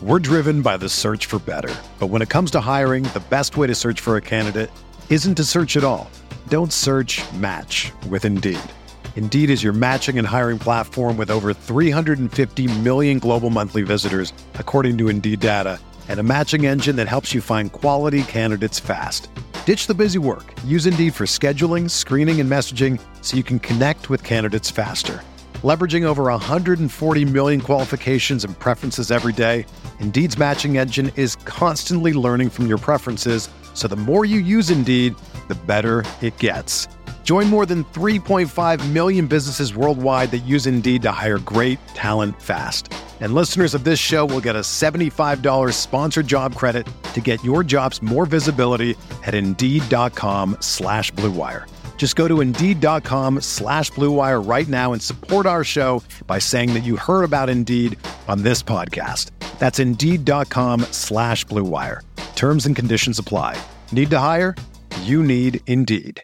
We're driven by the search for better. But when it comes to hiring, the best way to search for a candidate isn't to search at all. Don't search, match with Indeed. Indeed is your matching and hiring platform with over 350 million global monthly visitors, according to Indeed data, and a matching engine that helps you find quality candidates fast. Ditch the busy work. Use Indeed for scheduling, screening, and messaging so you can connect with candidates faster. Leveraging over 140 million qualifications and preferences every day, Indeed's matching engine is constantly learning from your preferences, so the more you use Indeed, the better it gets. Join more than 3.5 million businesses worldwide that use Indeed to hire great talent fast. And listeners of this show will get a $75 sponsored job credit to get your jobs more visibility at Indeed.com/Blue Wire. Just go to Indeed.com/Blue Wire right now and support our show by saying that you heard about Indeed on this podcast. That's Indeed.com/Blue Wire. Terms and conditions apply. Need to hire? You need Indeed.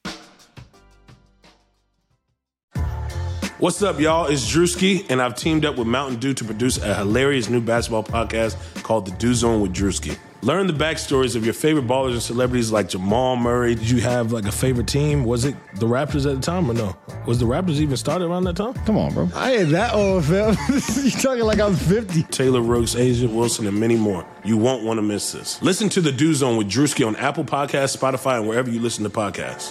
What's up, y'all? It's Drewski, and I've teamed up with Mountain Dew to produce a hilarious new basketball podcast called The Dew Zone with Drewski. Learn the backstories of your favorite ballers and celebrities like Jamal Murray. Did you have like a favorite team? Was it the Raptors at the time or no? Was the Raptors even started around that time? Come on, bro. I ain't that old, fam. You talking like I'm 50. Taylor Rooks, Asia Wilson, and many more. You won't want to miss this. Listen to The Dew Zone with Drewski on Apple Podcasts, Spotify, and wherever you listen to podcasts.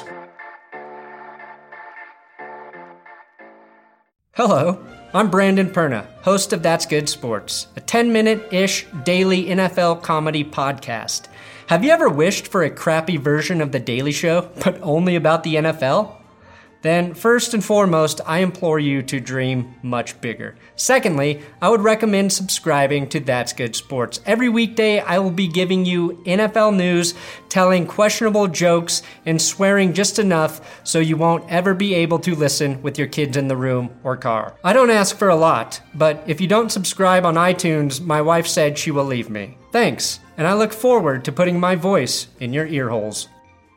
Hello, I'm Brandon Perna, host of That's Good Sports, a 10-minute-ish daily NFL comedy podcast. Have you ever wished for a crappy version of The Daily Show, but only about the NFL? Then, first and foremost, I implore you to dream much bigger. Secondly, I would recommend subscribing to That's Good Sports. Every weekday, I will be giving you NFL news, telling questionable jokes, and swearing just enough so you won't ever be able to listen with your kids in the room or car. I don't ask for a lot, but if you don't subscribe on iTunes, my wife said she will leave me. Thanks, and I look forward to putting my voice in your ear holes.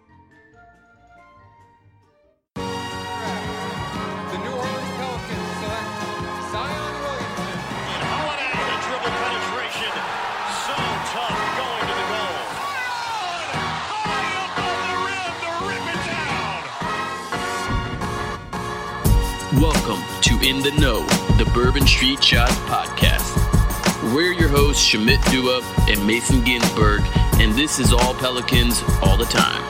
Welcome to In the Know, the Bourbon Street Shots podcast. We're your hosts, Shamit Dua and Mason Ginsberg, and this is all Pelicans all the time.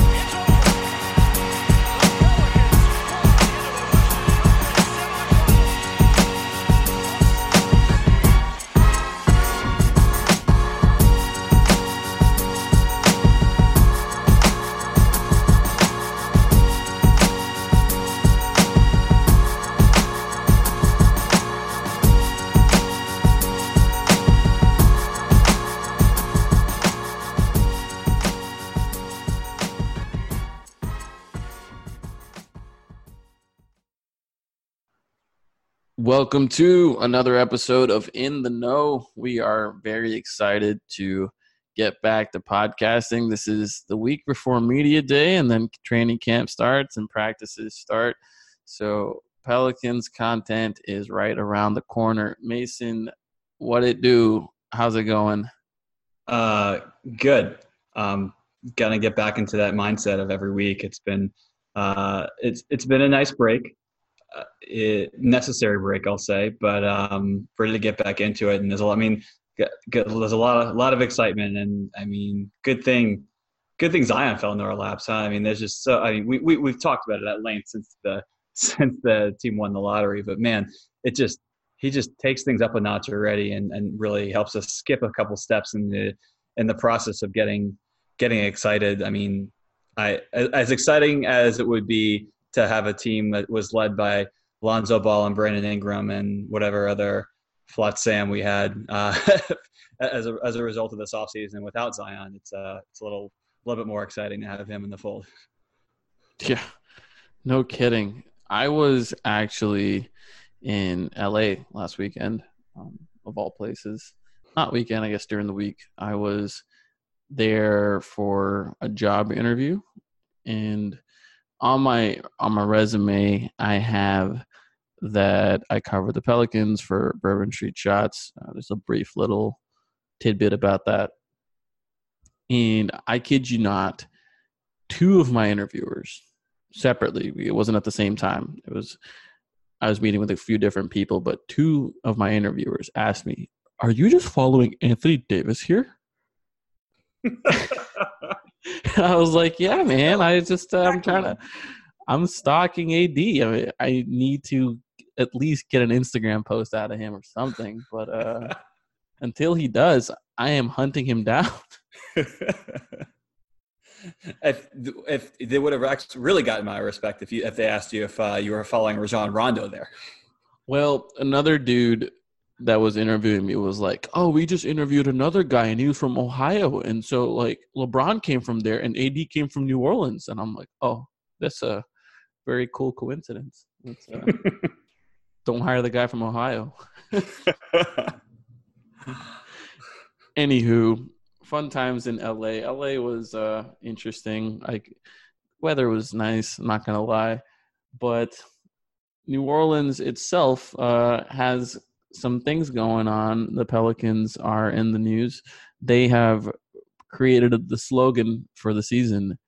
Welcome to another episode of In the Know. We are very excited to get back to podcasting. This is the week before media day, and then training camp starts and practices start. So Pelicans content is right around the corner. Mason, what it do? How's it going? Good. Gonna get back into that mindset of every week. It's been it's been a nice break. Necessary break, I'll say, but ready to get back into it. And there's a lot. I mean, there's a lot of excitement, and I mean, good thing Zion fell into our laps. Huh? I mean, there's just so. I mean, we've talked about it at length since the team won the lottery. But man, he just takes things up a notch already, and really helps us skip a couple steps in the process of getting excited. I mean, as exciting as it would be to have a team that was led by Lonzo Ball and Brandon Ingram and whatever other flat Sam we had as a result of this offseason without Zion, it's a little bit more exciting to have him in the fold. Yeah, no kidding. I was actually in LA last weekend, of all places. Not weekend, I guess during the week. I was there for a job interview, and on my resume, I have that I covered the Pelicans for Bourbon Street Shots. There's a brief little tidbit about that. And I kid you not, 2 of my interviewers separately, it wasn't at the same time. I was meeting with a few different people, but 2 of my interviewers asked me, "Are you just following Anthony Davis here?" I was like, "Yeah, man. I'm stalking AD. I mean, I need to at least get an Instagram post out of him or something. But until he does, I am hunting him down." If they would have actually really gotten my respect if they asked you if you were following Rajon Rondo there. Well, another dude that was interviewing me was like, "Oh, we just interviewed another guy and he was from Ohio, and so like LeBron came from there and AD came from New Orleans." And I'm like, "Oh, that's a very cool coincidence. Don't hire the guy from Ohio." Anywho, fun times in LA. LA was interesting. Weather was nice, I'm not gonna lie, but New Orleans itself has some things going on. The Pelicans are in the news. They have created the slogan for the season,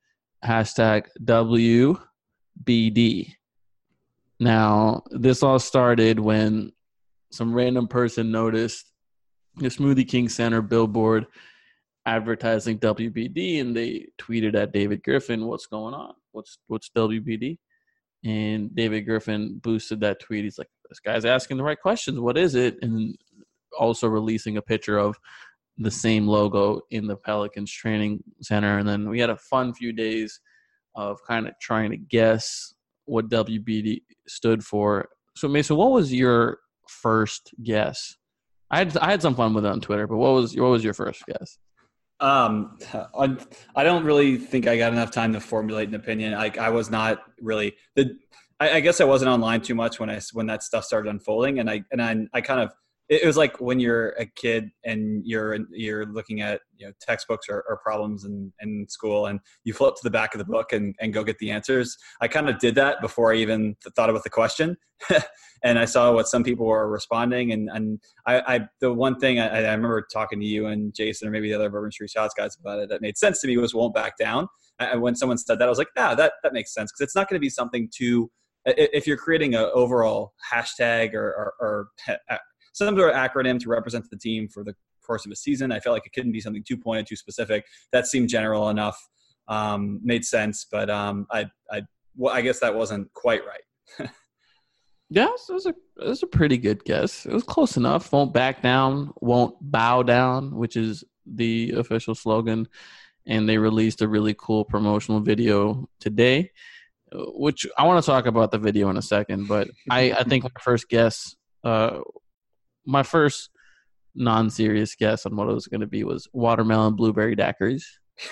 #WBD. Now, this all started when some random person noticed the Smoothie King Center billboard advertising WBD, and they tweeted at David Griffin, "What's going on? What's WBD?" And David Griffin boosted that tweet. He's like, "This guy's asking the right questions. What is it?" And also releasing a picture of the same logo in the Pelicans training center. And then we had a fun few days of kind of trying to guess what WBD stood for. So, Mason, what was your first guess? I had some fun with it on Twitter, but what was your first guess? I don't really think I got enough time to formulate an opinion. I was not really I guess I wasn't online too much when that stuff started unfolding, and I kind of, it was like when you're a kid and you're looking at textbooks or problems in school, and you flip to the back of the book and go get the answers. I kind of did that before I even thought about the question. And I saw what some people were responding, and I the one thing I remember talking to you and Jason or maybe the other Bourbon Street Shots guys about it that made sense to me was "won't back down." When someone said that, I was like, that makes sense, because it's not going to be something too. If you're creating an overall hashtag or some sort of acronym to represent the team for the course of a season, I felt like it couldn't be something too pointed, too specific. That seemed general enough, made sense, but I guess that wasn't quite right. Yeah, so it was a pretty good guess. It was close enough. Won't back down, won't bow down, which is the official slogan. And they released a really cool promotional video today, which I want to talk about the video in a second. But I think my first guess, my first non-serious guess on what it was going to be was watermelon blueberry daiquiris.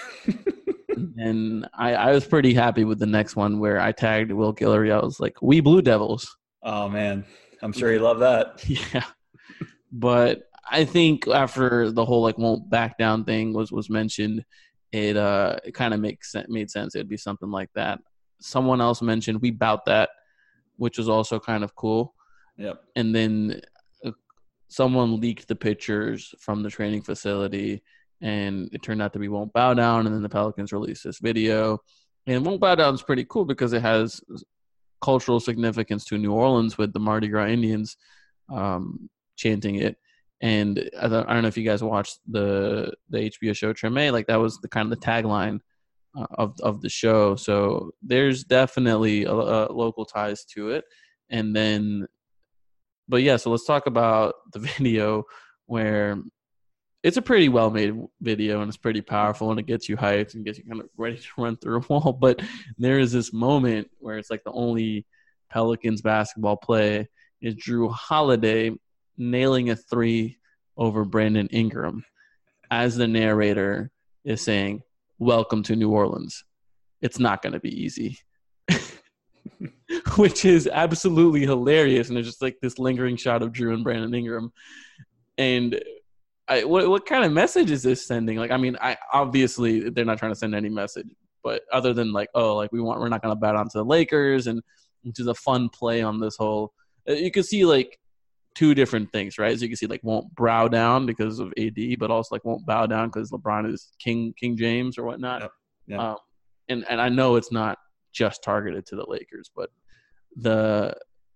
And I was pretty happy with the next one where I tagged Will Guillory. I was like, "We Blue Devils." Oh, man. I'm sure he loved that. Yeah. But I think after the whole won't back down thing was mentioned, it kind of made sense. It'd be something like that. Someone else mentioned "We Bout That," which was also kind of cool. Yep. And then someone leaked the pictures from the training facility, and it turned out to be "Won't Bow Down." And then the Pelicans released this video. And "Won't Bow Down" is pretty cool because it has cultural significance to New Orleans with the Mardi Gras Indians chanting it. And I don't know if you guys watched the HBO show Treme, that was the kind of the tagline of the show. So there's definitely a local ties to it. And then, but yeah, so let's talk about the video, where it's a pretty well-made video and it's pretty powerful and it gets you hyped and gets you kind of ready to run through a wall. But there is this moment where it's the only Pelicans basketball play is Jrue Holiday nailing a 3 over Brandon Ingram as the narrator is saying, "Welcome to New Orleans. It's not going to be easy." Which is absolutely hilarious. And there's just this lingering shot of Jrue and Brandon Ingram. And what kind of message is this sending? I obviously they're not trying to send any message, but other than we're not going to bow down to the Lakers, and which is a fun play on this whole. You can see two different things, right? So you can see like won't bow down because of AD, but also like won't bow down because LeBron is King James or whatnot. Yep. Yep. And I know it's not just targeted to the Lakers, but the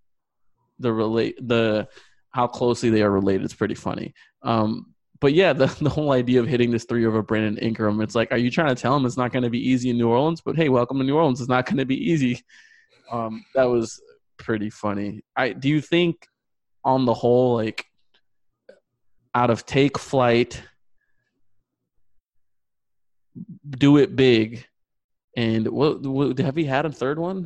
how closely they are related is pretty funny. But yeah, the whole idea of hitting this three over Brandon Ingram, it's like, are you trying to tell him it's not going to be easy in New Orleans? But hey, welcome to New Orleans. It's not going to be easy. That was pretty funny. Do you think on the whole, like out of take flight, do it big, and what have we had a third one?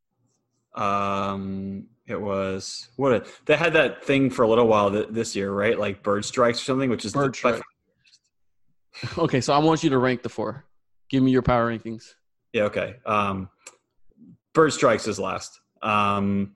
It was they had that thing for a little while this year, right? Like Bird Strikes or something, which is Bird Strike. Okay, so I want you to rank the four. Give me your power rankings. Yeah, okay. Bird Strikes is last. And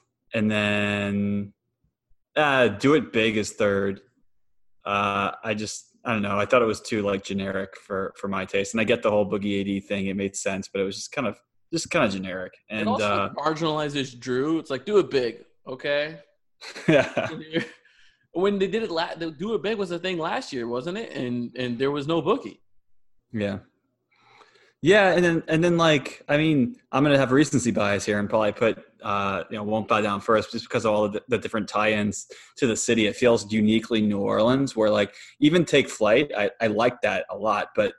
then Do It Big is third. I don't know. I thought it was too like generic for my taste. And I get the whole Boogie AD thing. It made sense, but it was just kind of generic. And it also marginalizes Drew. It's like, do it big, okay? Yeah. When they did it, do it big was a thing last year, wasn't it? And there was no Boogie. Yeah. Yeah, and then like, I mean, I'm gonna have recency bias here and probably put Won't Bow Down first just because of all of the different tie-ins to the city. It feels uniquely New Orleans, where like even Take Flight, I like that a lot, but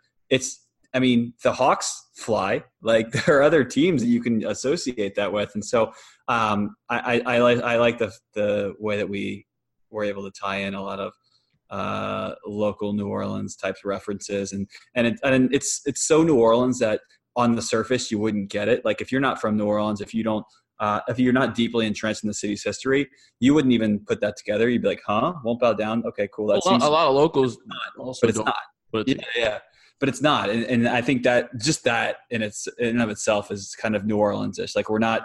the Hawks fly. Like there are other teams that you can associate that with, and so I like the way that we were able to tie in a lot of local New Orleans types of references, and it's so New Orleans that on the surface you wouldn't get it. Like if you're not from New Orleans, if you're not deeply entrenched in the city's history, you wouldn't even put that together. You'd be like, huh? Won't Bow Down? Okay, cool. A lot of locals also but it's not. Yeah. But it's not, and I think that just that in and of itself is kind of New Orleans-ish. Like we're not,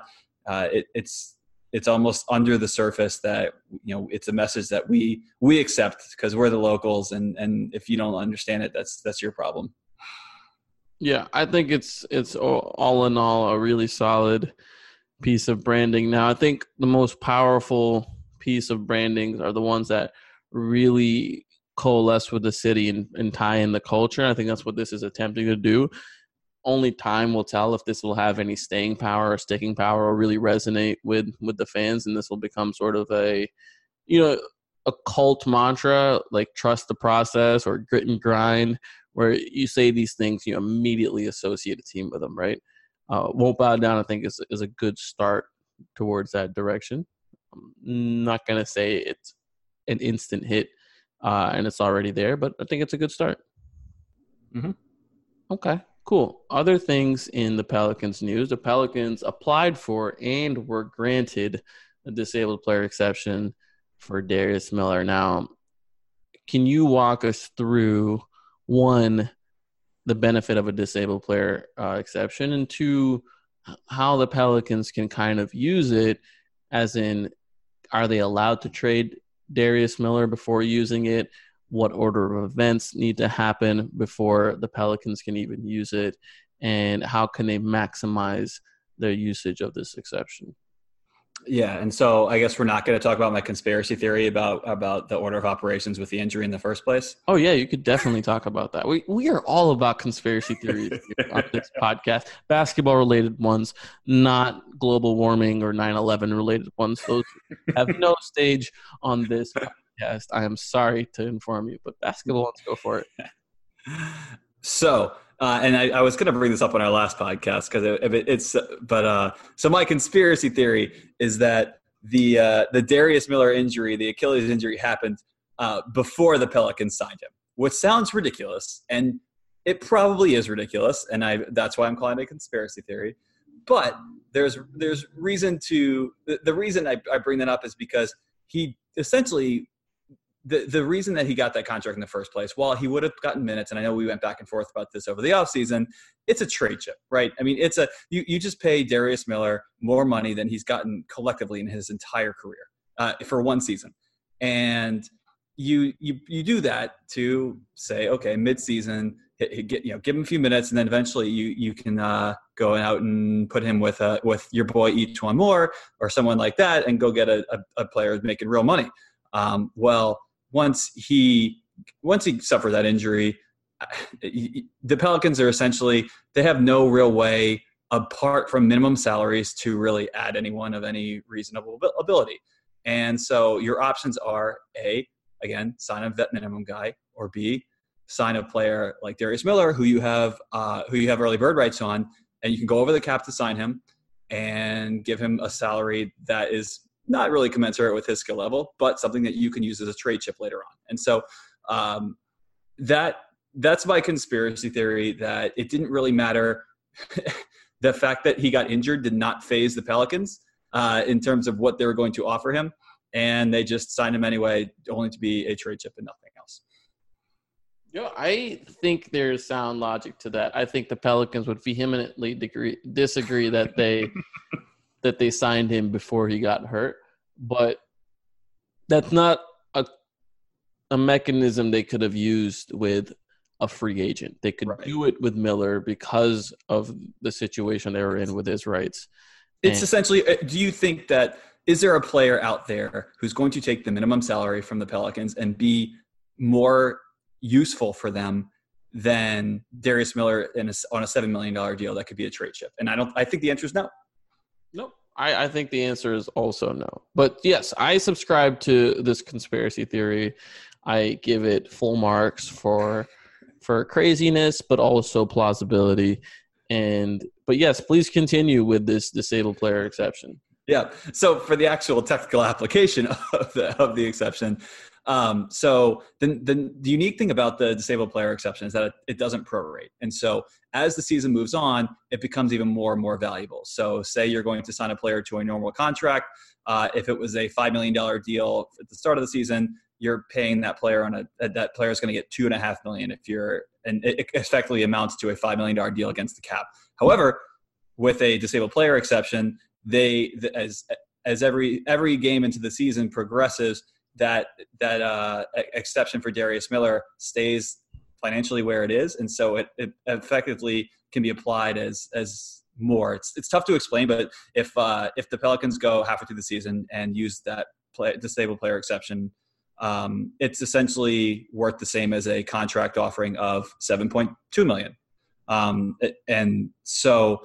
it's almost under the surface that it's a message that we accept because we're the locals, and if you don't understand it, that's your problem. Yeah, I think it's all in all a really solid piece of branding. Now, I think the most powerful piece of branding are the ones that really coalesce with the city and tie in the culture. I think that's what this is attempting to do. Only time will tell if this will have any staying power or sticking power or really resonate with the fans, and this will become sort of a cult mantra like trust the process or grit and grind, where you say these things, you immediately associate a team with them, right? Won't Bow Down, I think, is a good start towards that direction. I'm not going to say it's an instant hit, and it's already there, but I think it's a good start. Mm-hmm. Okay, cool. Other things in the Pelicans news. The Pelicans applied for and were granted a disabled player exception for Darius Miller. Now, can you walk us through, one, the benefit of a disabled player exception, and two, how the Pelicans can kind of use it, as in, are they allowed to trade Darius Miller before using it? What order of events need to happen before the Pelicans can even use it? And how can they maximize their usage of this exception? Yeah, and so I guess we're not going to talk about my conspiracy theory about the order of operations with the injury in the first place. Oh yeah, you could definitely talk about that. We are all about conspiracy theories on this podcast. Basketball related ones, not global warming or 9/11 related ones. Those have no stage on this podcast. I am sorry to inform you, but basketball ones, go for it. So. And I was going to bring this up on our last podcast so my conspiracy theory is that the Darius Miller injury, the Achilles injury, happened before the Pelicans signed him, which sounds ridiculous, and it probably is ridiculous, and that's why I'm calling it a conspiracy theory. But there's reason to the reason I bring that up is because he essentially. The reason that he got that contract in the first place, while he would have gotten minutes, and I know we went back and forth about this over the offseason, it's a trade chip, right? I mean, you just pay Darius Miller more money than he's gotten collectively in his entire career for one season. And you do that to say, okay, mid-season, give him a few minutes, and then eventually you can go out and put him with your boy E'Twaun Moore or someone like that, and go get a player making real money. Well, once he suffered that injury, the Pelicans are essentially, they have no real way apart from minimum salaries to really add anyone of any reasonable ability. And so your options are A, again, sign a vet minimum guy, or B, sign a player like Darius Miller, who you have early bird rights on, and you can go over the cap to sign him and give him a salary that is not really commensurate with his skill level, but something that you can use as a trade chip later on. And so that's my conspiracy theory, that it didn't really matter. The fact that he got injured did not faze the Pelicans in terms of what they were going to offer him. And they just signed him anyway, only to be a trade chip and nothing else. I think there's sound logic to that. I think the Pelicans would vehemently disagree that they signed him before he got hurt. But that's not a mechanism they could have used with a free agent. They could do it with Miller because of the situation they were in with his rights. It's essentially, do you think that, is there a player out there who's going to take the minimum salary from the Pelicans and be more useful for them than Darius Miller on a $7 million deal that could be a trade chip? And I think the answer is no. No, I think the answer is also no. But yes, I subscribe to this conspiracy theory. I give it full marks for craziness, but also plausibility. But yes, please continue with this disabled player exception. Yeah. So for the actual technical application of the exception, so the unique thing about the disabled player exception is that it doesn't prorate. And so as the season moves on, it becomes even more and more valuable. So say you're going to sign a player to a normal contract. If it was a $5 million deal at the start of the season, you're paying that player that player is going to get $2.5 million and it effectively amounts to a $5 million deal against the cap. However, with a disabled player exception, as every game into the season progresses, that exception for Darius Miller stays financially where it is, and so it effectively can be applied as more. It's tough to explain, but if the Pelicans go halfway through the season and use that disabled player exception, it's essentially worth the same as a contract offering of $7.2 million. And so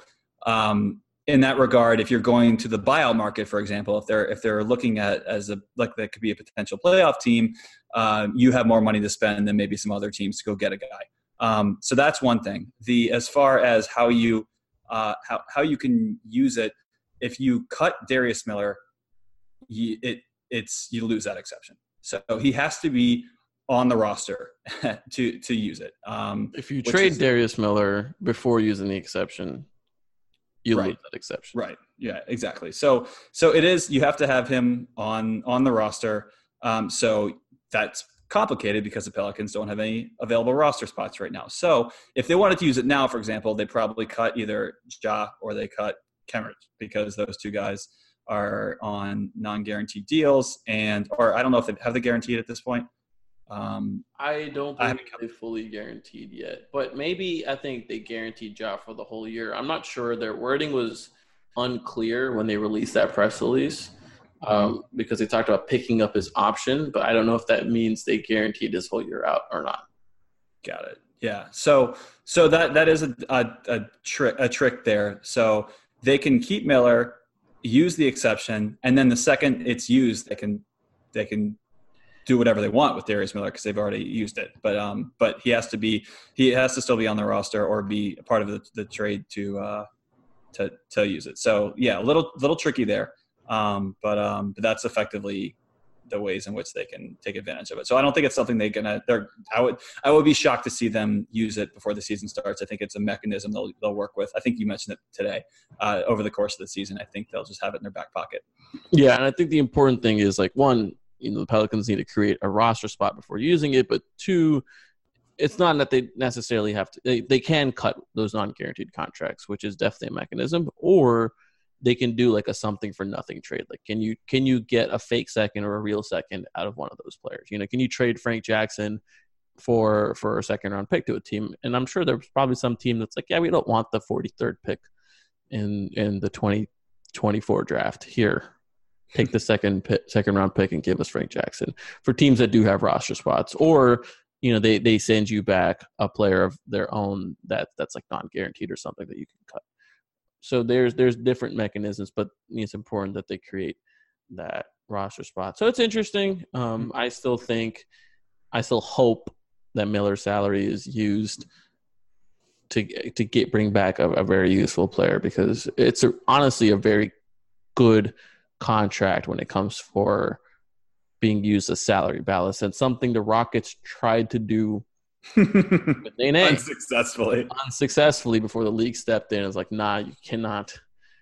in that regard, if you're going to the buyout market, for example, if they're looking at that could be a potential playoff team, you have more money to spend than maybe some other teams to go get a guy. So that's one thing. As far as how you can use it, if you cut Darius Miller, you lose that exception. So he has to be on the roster to use it. If you trade Darius Miller before using the exception, you lose that exception. Right. Yeah, exactly. So it is, you have to have him on the roster. So that's complicated because the Pelicans don't have any available roster spots right now. So if they wanted to use it now, for example, they probably cut either Ja or they cut Kenrich, because those two guys are on non-guaranteed deals, or I don't know if they guaranteed at this point. I don't think they fully guaranteed yet, but maybe I think they guaranteed Ja for the whole year. I'm not sure. Their wording was unclear when they released that press release because they talked about picking up his option, but I don't know if that means they guaranteed his whole year out or not. Got it. Yeah. So that is a trick there. So they can keep Miller, use the exception, and then the second it's used, they can do whatever they want with Darius Miller because they've already used it. But he has to still be on the roster or be a part of the trade to use it. So yeah, a little tricky there. But that's effectively the ways in which they can take advantage of it. So I don't think it's something I would be shocked to see them use it before the season starts. I think it's a mechanism they'll work with. I think you mentioned it today. Over the course of the season, I think they'll just have it in their back pocket. Yeah, and I think the important thing is, like, one, the Pelicans need to create a roster spot before using it, but two, it's not that they necessarily have to. They can cut those non-guaranteed contracts, which is definitely a mechanism, or they can do like a something for nothing trade. Like, can you get a fake second or a real second out of one of those players? Can you trade Frank Jackson for a second round pick to a team? And I'm sure there's probably some team that's like, yeah, we don't want the 43rd pick in the 2024 draft. Here, take the second round pick and give us Frank Jackson. For teams that do have roster spots, or they send you back a player of their own that's like non-guaranteed or something that you can cut. So there's different mechanisms, but it's important that they create that roster spot. So it's interesting. I still hope that Miller's salary is used to bring back a very useful player, because it's honestly a very good contract when it comes for being used as salary ballast, and something the Rockets tried to do with Nene unsuccessfully before the league stepped in. It's like, nah, you cannot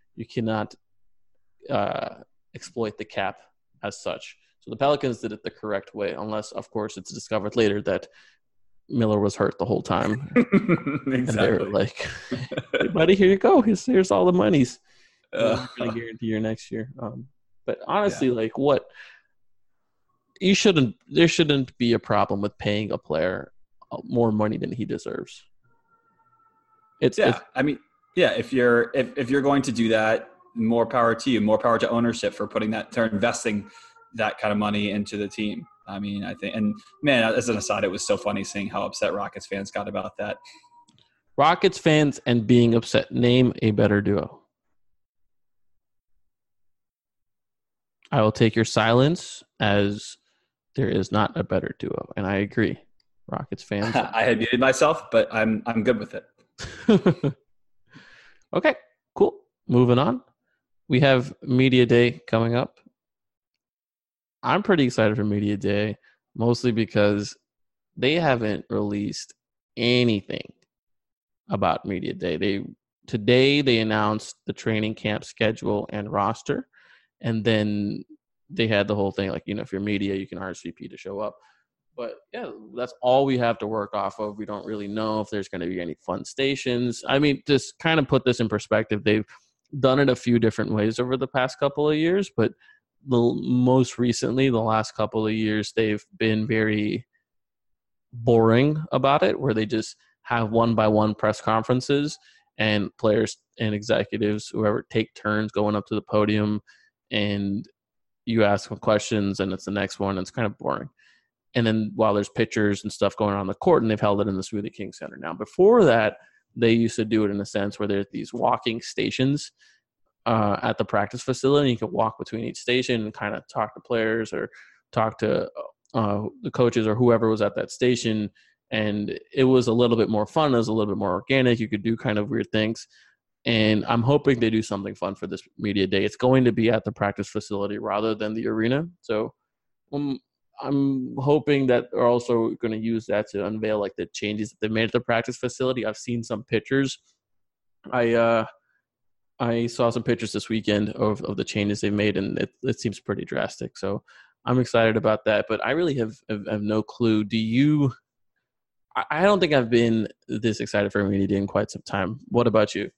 exploit the cap as such. So the Pelicans did it the correct way, unless of course it's discovered later that Miller was hurt the whole time. Exactly. And they were like, hey buddy, here you go, here's all the monies. We're gonna guarantee your next year. But honestly, like, what there shouldn't be a problem with paying a player more money than he deserves. If you're going to do that, more power to you, more power to ownership for investing that kind of money into the team. I mean, I think, and man, as an aside, it was so funny seeing how upset Rockets fans got about that. Rockets fans and being upset. Name a better duo. I will take your silence as there is not a better duo, and I agree. Rockets fans. I had muted myself, but I'm good with it. Okay, cool. Moving on. We have Media Day coming up. I'm pretty excited for Media Day, mostly because they haven't released anything about Media Day. Today they announced the training camp schedule and roster, and then they had the whole thing like, if you're media, you can RSVP to show up. But yeah, that's all we have to work off of. We don't really know if there's going to be any fun stations. I mean, just kind of put this in perspective. They've done it a few different ways over the past couple of years, but most recently, the last couple of years, they've been very boring about it, where they just have one-by-one press conferences, and players and executives, whoever, take turns going up to the podium, and you ask them questions, and it's the next one. And it's kind of boring. And then while there's pictures and stuff going on the court, and they've held it in the Smoothie King Center now. Before that, they used to do it in a sense where there's these walking stations at the practice facility. You could walk between each station and kind of talk to players or talk to the coaches or whoever was at that station. And it was a little bit more fun. It was a little bit more organic. You could do kind of weird things. And I'm hoping they do something fun for this Media Day. It's going to be at the practice facility rather than the arena. So I'm hoping that they're also going to use that to unveil like the changes that they made at the practice facility. I've seen some pictures. I saw some pictures this weekend of the changes they made, and it seems pretty drastic. So I'm excited about that. But I really have no clue. I don't think I've been this excited for a Media Day in quite some time. What about you?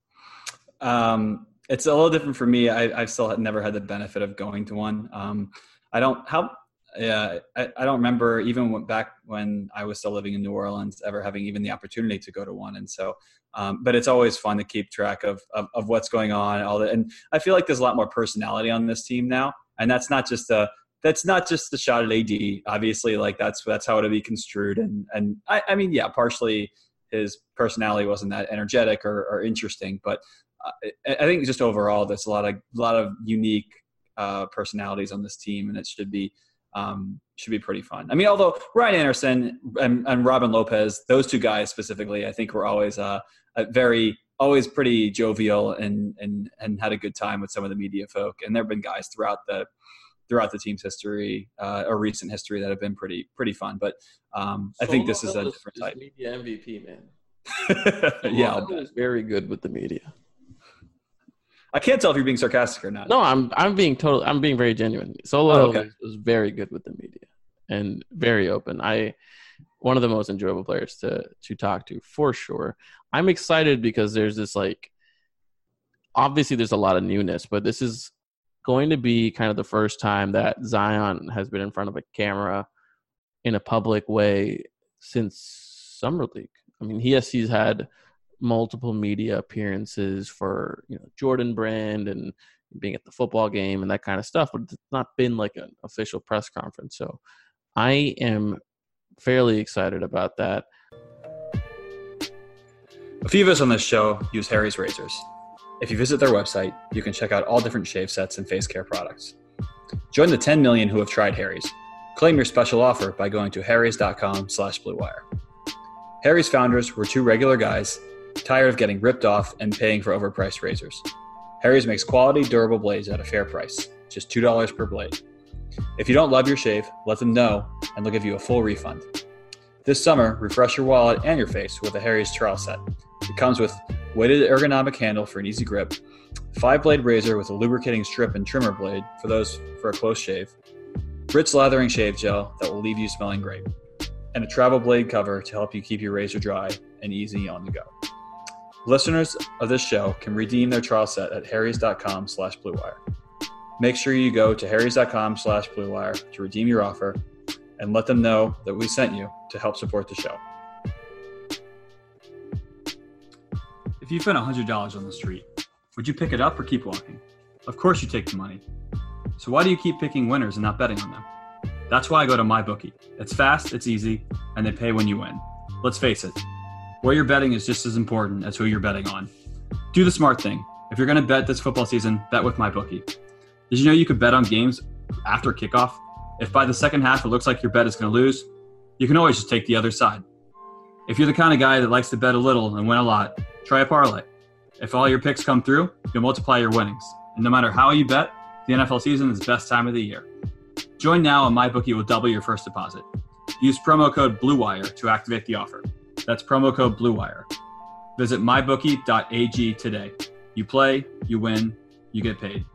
It's a little different for me. I've still never had the benefit of going to one. I don't remember even back when I was still living in New Orleans ever having even the opportunity to go to one. And so, but it's always fun to keep track of what's going on, all that. And I feel like there's a lot more personality on this team now. And that's not just the shot at AD. Obviously, like that's how it'll be construed. And I mean, yeah, partially his personality wasn't that energetic or interesting, but I think just overall, there's a lot of unique personalities on this team, and it should be pretty fun. I mean, although Ryan Anderson and Robin Lopez, those two guys specifically, I think were always always pretty jovial and had a good time with some of the media folk. And there have been guys throughout the team's history or recent history that have been pretty fun. But I think this is a different type. Media MVP, man. Yeah, was very good with the media. I can't tell if you're being sarcastic or not. No, I'm being very genuine. Solo was very good with the media and very open. One of the most enjoyable players to talk to for sure. I'm excited because there's this like obviously there's a lot of newness, but this is going to be kind of the first time that Zion has been in front of a camera in a public way since Summer League. I mean, he's had multiple media appearances for, Jordan Brand and being at the football game and that kind of stuff, but it's not been like an official press conference. So I am fairly excited about that. A few of us on this show use Harry's razors. If you visit their website, you can check out all different shave sets and face care products. Join the 10 million who have tried Harry's. Claim your special offer by going to harrys.com/Blue Wire. Harry's founders were two regular guys, tired of getting ripped off and paying for overpriced razors. Harry's makes quality, durable blades at a fair price, just $2 per blade. If you don't love your shave, let them know and they'll give you a full refund. This summer, refresh your wallet and your face with a Harry's trial set. It comes with weighted ergonomic handle for an easy grip, 5-blade razor with a lubricating strip and trimmer blade for those for a close shave, Brits lathering shave gel that will leave you smelling great, and a travel blade cover to help you keep your razor dry and easy on the go. Listeners of this show can redeem their trial set at harrys.com/Blue Wire. Make sure you go to harrys.com/Blue Wire to redeem your offer and let them know that we sent you to help support the show. If you found $100 on the street, would you pick it up or keep walking? Of course you take the money. So why do you keep picking winners and not betting on them? That's why I go to MyBookie. It's fast, it's easy, and they pay when you win. Let's face it, where you're betting is just as important as who you're betting on. Do the smart thing. If you're going to bet this football season, bet with MyBookie. Did you know you could bet on games after kickoff? If by the second half it looks like your bet is going to lose, you can always just take the other side. If you're the kind of guy that likes to bet a little and win a lot, try a parlay. If all your picks come through, you'll multiply your winnings. And no matter how you bet, the NFL season is the best time of the year. Join now and MyBookie will double your first deposit. Use promo code BLUEWIRE to activate the offer. That's promo code BLUEWIRE. Visit mybookie.ag today. You play, you win, you get paid.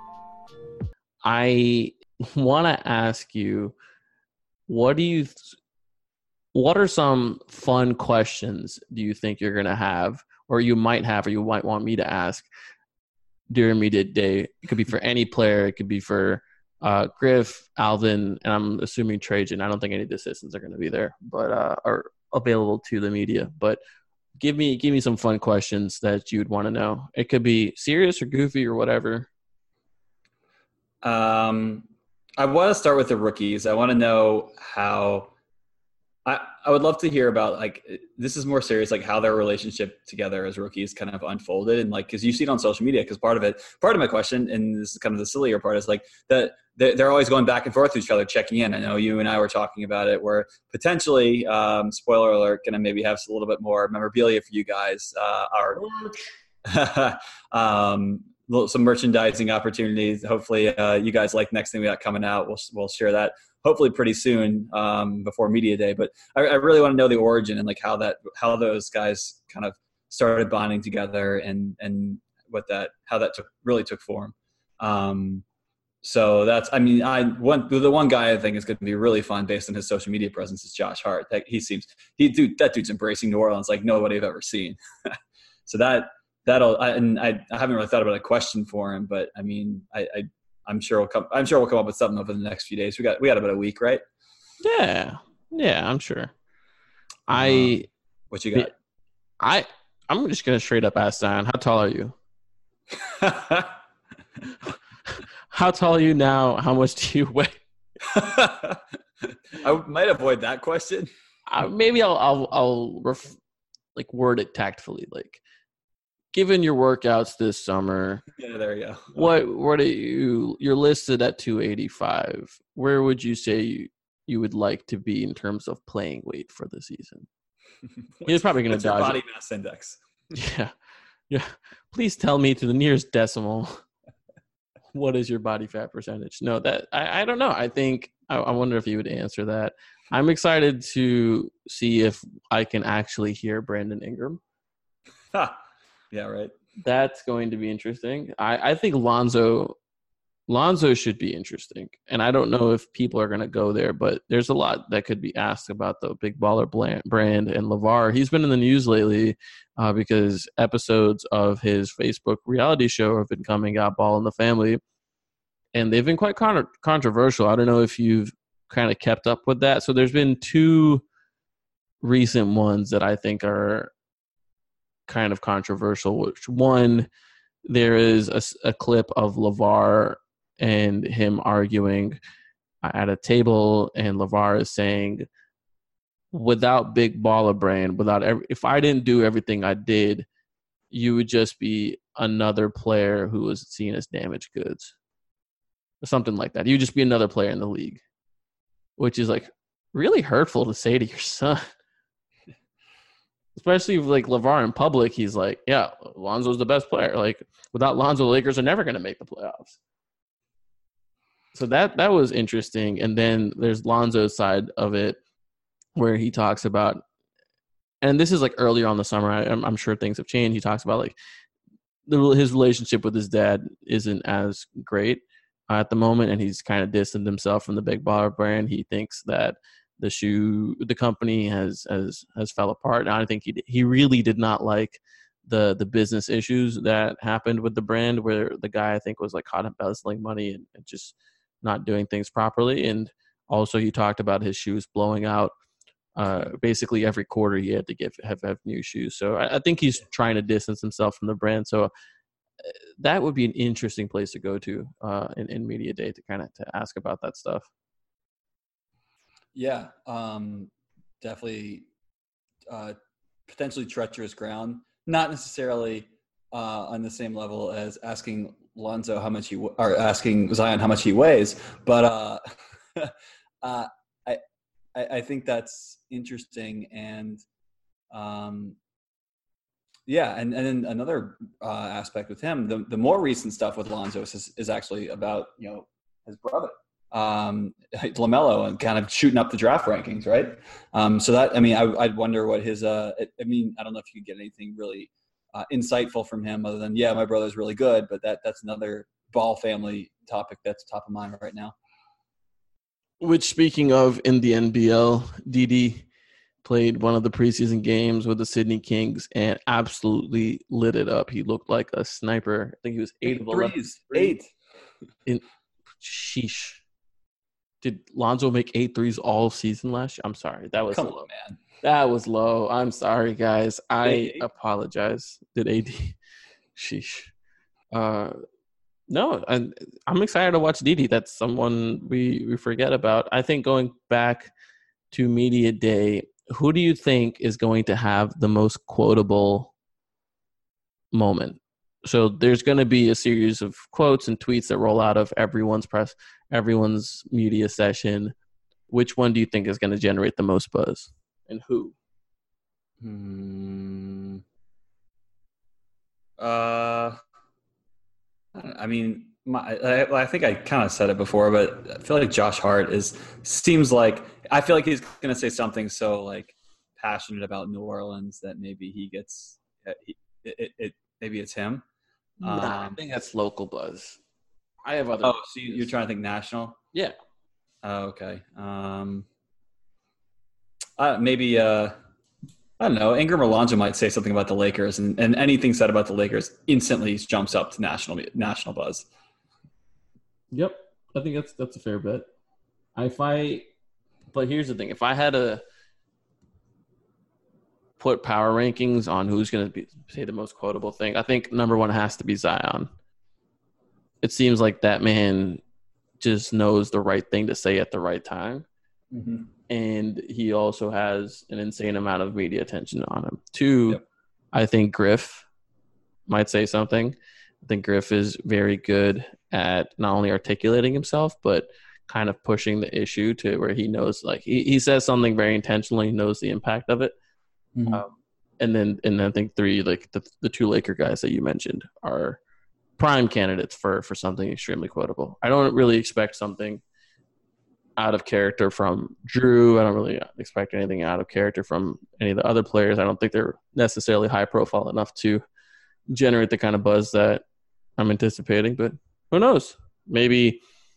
I want to ask you, what are some fun questions do you think you're going to have, or you might have, or you might want me to ask during media day? It could be for any player. It could be for Griff, Alvin, and I'm assuming Trajan. I don't think any of the assistants are going to be there, but are available to the media. But give me some fun questions that you'd want to know. It could be serious or goofy or whatever. I want to start with the rookies. I want to know how. I would love to hear about, like, this is more serious, like how their relationship together as rookies kind of unfolded. And like, cause you see it on social media, cause part of my question, and this is kind of the sillier part, is like that they're always going back and forth with each other, checking in. I know you and I were talking about it, where potentially, spoiler alert, going to maybe have a little bit more memorabilia for you guys, some merchandising opportunities. Hopefully you guys like next thing we got coming out. We'll share that hopefully pretty soon, before media day. But I really want to know the origin and like how those guys kind of started bonding together and how that really took form. So that's, the one guy I think is going to be really fun based on his social media presence is Josh Hart. That dude's embracing New Orleans like nobody I've ever seen. So I haven't really thought about a question for him, but I mean, I'm sure we'll come up with something over the next few days. We got about a week, right? Yeah, I'm sure. What you got? I'm just gonna straight up ask Zion, how tall are you? How tall are you now? How much do you weigh? I might avoid that question. Maybe I'll word it tactfully, like, given your workouts this summer, yeah, there you go. What are you're listed at 285. Where would you say you would like to be in terms of playing weight for the season? He's probably going to dodge body mass index. Yeah. Please tell me to the nearest decimal. What is your body fat percentage? No, that I don't know. I think I wonder if you would answer that. I'm excited to see if I can actually hear Brandon Ingram. Yeah, right. That's going to be interesting. I think Lonzo Lonzo should be interesting. And I don't know if people are going to go there, but there's a lot that could be asked about the Big Baller brand and LeVar. He's been in the news lately because episodes of his Facebook reality show have been coming out, Ball in the Family, and they've been quite controversial. I don't know if you've kind of kept up with that. So there's been two recent ones that I think are kind of controversial. Which one, there is a clip of LeVar and him arguing at a table, and LeVar is saying, without Big Baller brand, if I didn't do everything I did, you would just be another player who was seen as damaged goods. Or something like that. You'd just be another player in the league. Which is like really hurtful to say to your son. Especially if, like, LeVar in public, he's like, yeah, Lonzo's the best player. Like, without Lonzo, the Lakers are never going to make the playoffs. So that was interesting. And then there's Lonzo's side of it where he talks about, and this is like earlier on the summer, I'm sure things have changed. He talks about like his relationship with his dad isn't as great at the moment, and he's kind of distanced himself from the Big Baller brand. He thinks that the company has fell apart. And I think he really did not like the business issues that happened with the brand, where the guy, I think, was like caught embezzling money and just not doing things properly. And also he talked about his shoes blowing out. Basically every quarter he had to have new shoes. So I think he's trying to distance himself from the brand. So that would be an interesting place to go to in media day to kind of to ask about that stuff. Yeah, definitely potentially treacherous ground. Not necessarily on the same level as asking Lonzo how much or asking Zion how much he weighs, but I think that's interesting. And yeah, and then another aspect with him, the more recent stuff with Lonzo is actually about, you know, his brother. LaMelo, and kind of shooting up the draft rankings, right? So that, I mean, I'd wonder what his, I mean, I don't know if you could get anything really insightful from him other than, yeah, my brother's really good, but that's another Ball family topic that's top of mind right now. Which, speaking of, in the NBL, Didi played one of the preseason games with the Sydney Kings and absolutely lit it up. He looked like a sniper. I think he was 8 of 11. 8. Sheesh. Did Lonzo make 8 threes all season last year? I'm sorry. That was low. Man. That was low. I'm sorry, guys. I apologize. Did AD? Sheesh. No, and I'm excited to watch Didi. That's someone we forget about. I think going back to media day, who do you think is going to have the most quotable moment? So there's going to be a series of quotes and tweets that roll out of everyone's media session. Which one do you think is going to generate the most buzz, and who? I mean, I think I kind of said it before, but I feel like Josh Hart seems like, I feel like he's going to say something so like passionate about New Orleans that maybe he gets maybe it's him. I think that's local buzz. I have other. Oh, so you're trying to think national? Yeah. Oh, okay. Maybe I don't know. Ingram or Lonzo might say something about the Lakers, and anything said about the Lakers instantly jumps up to national buzz. Yep, I think that's a fair bet. But here's the thing: if I had to put power rankings on who's going to say the most quotable thing, I think number one has to be Zion. It seems like that man just knows the right thing to say at the right time. Mm-hmm. And he also has an insane amount of media attention on him. 2, yep. I think Griff might say something. I think Griff is very good at not only articulating himself, but kind of pushing the issue to where he knows, like, he says something very intentionally, knows the impact of it. Mm-hmm. And then I think 3, like the 2 Laker guys that you mentioned are prime candidates for something extremely quotable. I don't really expect something out of character from Drew. I don't really expect anything out of character from any of the other players. I don't think they're necessarily high profile enough to generate the kind of buzz that I'm anticipating, but who knows? Maybe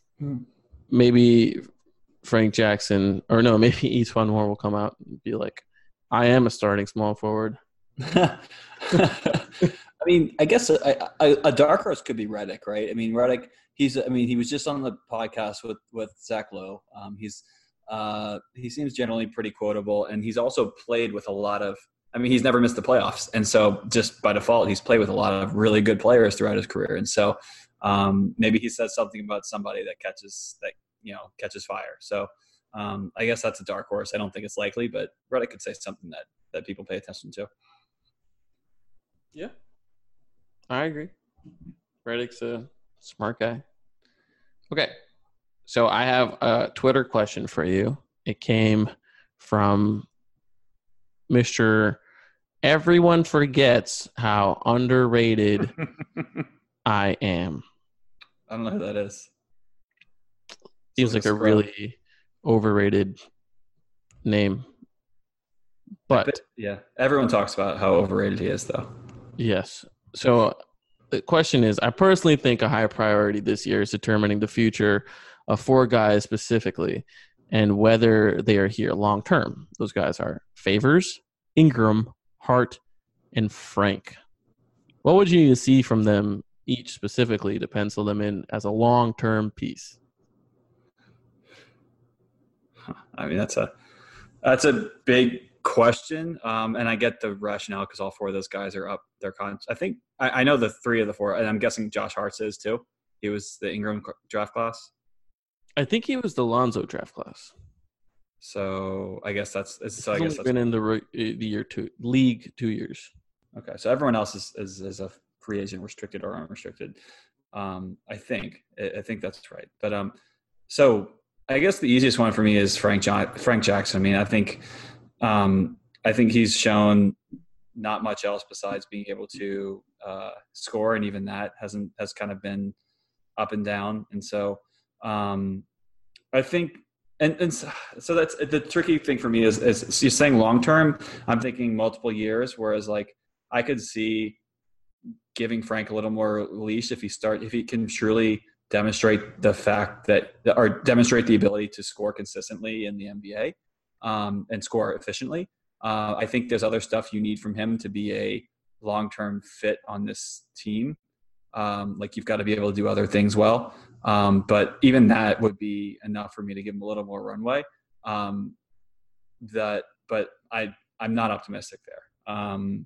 Frank Jackson, or no, maybe Eastwan Moore will come out and be like, I am a starting small forward. I mean, I guess a dark horse could be Redick, right? I mean, Redick, he was just on the podcast with Zach Lowe. He seems generally pretty quotable, and he's also played with a lot of, he's never missed the playoffs. And so just by default, he's played with a lot of really good players throughout his career. And so maybe he says something about somebody that catches fire. So I guess that's a dark horse. I don't think it's likely, but Redick could say something that people pay attention to. Yeah, I agree. Redick's a smart guy. Okay, so I have a Twitter question for you. It came from Mr. Everyone Forgets How Underrated I Am. I don't know who that is. Seems like a really overrated name. But yeah, everyone talks about how overrated he is, though. Yes. So the question is, I personally think a high priority this year is determining the future of 4 guys specifically and whether they are here long term. Those guys are Favors, Ingram, Hart, and Frank. What would you need to see from them each specifically to pencil them in as a long-term piece? I mean, that's a big question, and I get the rationale because all 4 of those guys are up their I think I know the 3 of the 4, and I'm guessing Josh Hart is too. He was the Ingram draft class. I think he was the Lonzo draft class. So I guess that's. So I He's guess only been in the league 2 years. Okay, so everyone else is a free agent, restricted or unrestricted. I think that's right. But so I guess the easiest one for me is Frank Jackson. I mean, I think he's shown not much else besides being able to score, and even that has kind of been up and down. And so I think, and so that's the tricky thing for me is you're saying long term. I'm thinking multiple years, whereas like I could see giving Frank a little more leash if he can truly demonstrate demonstrate the ability to score consistently in the NBA and score efficiently. I think there's other stuff you need from him to be a long-term fit on this team. Like you've got to be able to do other things well. But even that would be enough for me to give him a little more runway. But I'm not optimistic there.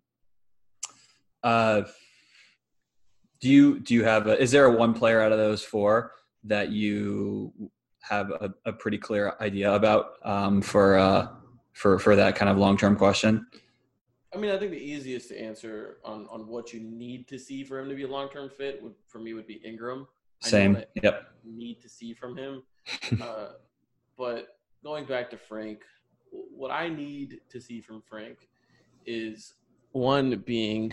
Do you have is there a one player out of those 4 that you have a pretty clear idea about for that kind of long-term question? I mean, I think the easiest to answer on what you need to see for him to be a long-term fit would be Ingram. Same. Yep. Need to see from him. But going back to Frank, what I need to see from Frank is one being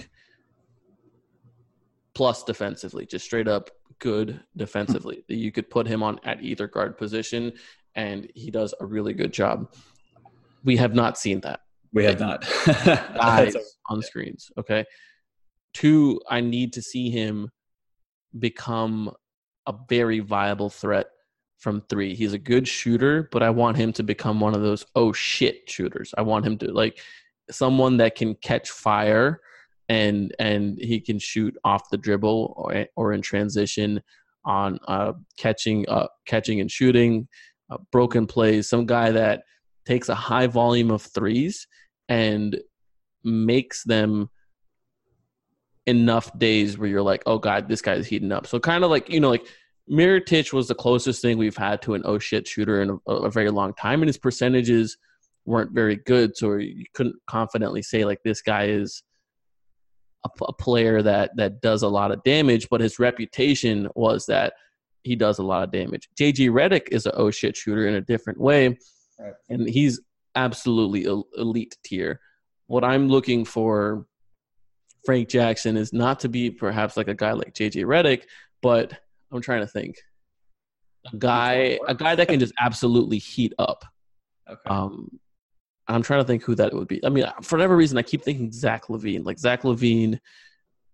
plus defensively, just straight up good defensively. That you could put him on at either guard position, and he does a really good job. We have not seen that. We have not. Eyes on screens. Okay. 2, I need to see him become a very viable threat from 3. He's a good shooter, but I want him to become one of those oh shit shooters. I want him to like someone that can catch fire and he can shoot off the dribble or in transition on catching and shooting, broken plays. Some guy that takes a high volume of threes and makes them enough days where you're like, oh God, this guy's heating up. So kind of like, like Mirotic was the closest thing we've had to an oh shit shooter in a very long time. And his percentages weren't very good. So you couldn't confidently say like this guy is a player that does a lot of damage, but his reputation was that he does a lot of damage. JJ Redick is a oh shit shooter in a different way. Right. And he's absolutely elite tier. What I'm looking for Frank Jackson is not to be perhaps like a guy like JJ Redick, but I'm trying to think. A guy that can just absolutely heat up. Okay. I'm trying to think who that would be. I mean, for whatever reason, I keep thinking Zach LaVine. Like Zach LaVine